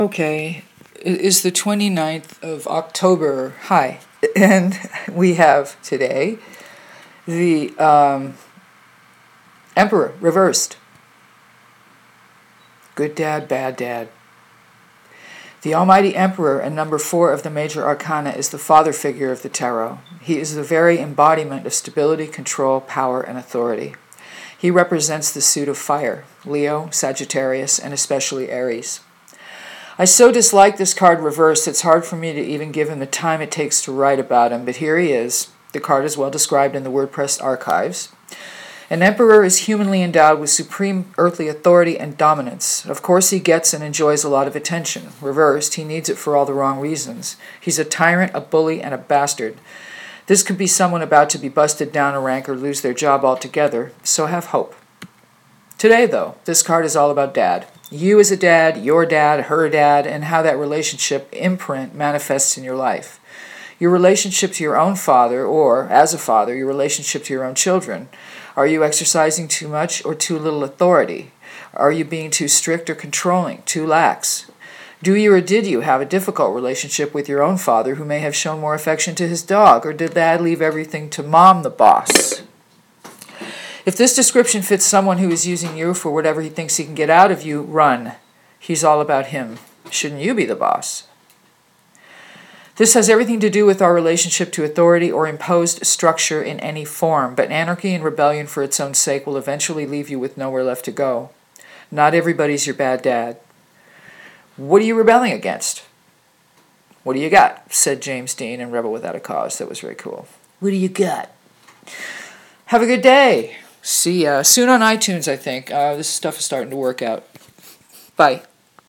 Okay, it is the 29th of October. Hi. And we have today the Emperor reversed. Good dad, bad dad. The Almighty Emperor and number 4 of the major arcana is the father figure of the tarot. He is the very embodiment of stability, control, power, and authority. He represents the suit of fire, Leo, Sagittarius, and especially Aries. I so dislike this card reversed, it's hard for me to even give him the time it takes to write about him, but here he is. The card is well described in the WordPress archives. An emperor is humanly endowed with supreme earthly authority and dominance. Of course he gets and enjoys a lot of attention. Reversed, he needs it for all the wrong reasons. He's a tyrant, a bully, and a bastard. This could be someone about to be busted down a rank or lose their job altogether, so have hope. Today, though, this card is all about dad. You as a dad, your dad, her dad, and how that relationship imprint manifests in your life. Your relationship to your own father, or, as a father, your relationship to your own children. Are you exercising too much or too little authority? Are you being too strict or controlling, too lax? Do you or did you have a difficult relationship with your own father who may have shown more affection to his dog, or did dad leave everything to mom, the boss? If this description fits someone who is using you for whatever he thinks he can get out of you, run. He's all about him. Shouldn't you be the boss? This has everything to do with our relationship to authority or imposed structure in any form, but anarchy and rebellion for its own sake will eventually leave you with nowhere left to go. Not everybody's your bad dad. What are you rebelling against? What do you got? Said James Dean in Rebel Without a Cause. That was very cool. What do you got? Have a good day. See ya soon on iTunes, I think. This stuff is starting to work out. Bye.